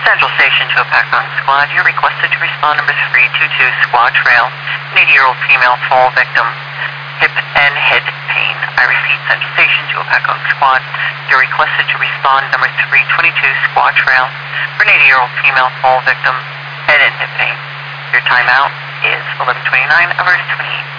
Central Station to a Pac-Mountain Squad. You're requested to respond number 322 Squad Trail. An 80-year-old female fall victim. Hip and head pain. I repeat, Central Station to a Pac-Mountain Squad. You're requested to respond number 322 Squad Trail for an 80-year-old female fall victim. Head and hip pain. Your timeout is 11:29 hours 28.